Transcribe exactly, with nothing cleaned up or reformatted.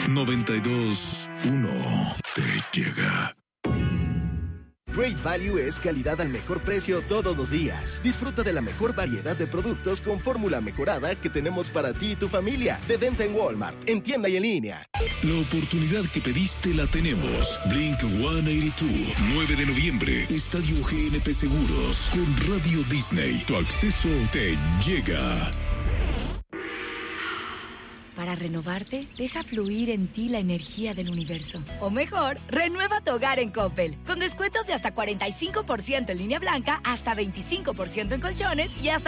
noventa y dos punto uno te llega. Great Value es calidad al mejor precio todos los días. Disfruta de la mejor variedad de productos con fórmula mejorada que tenemos para ti y tu familia. De venta en Walmart, en tienda y en línea. La oportunidad que pediste la tenemos. Blink ciento ochenta y dos, nueve de noviembre, Estadio G N P Seguros, con Radio Disney. Tu acceso te llega. Para renovarte, deja fluir en ti la energía del universo. O mejor, renueva tu hogar en Coppel. Con descuentos de hasta cuarenta y cinco por ciento en línea blanca, hasta veinticinco por ciento en colchones y hasta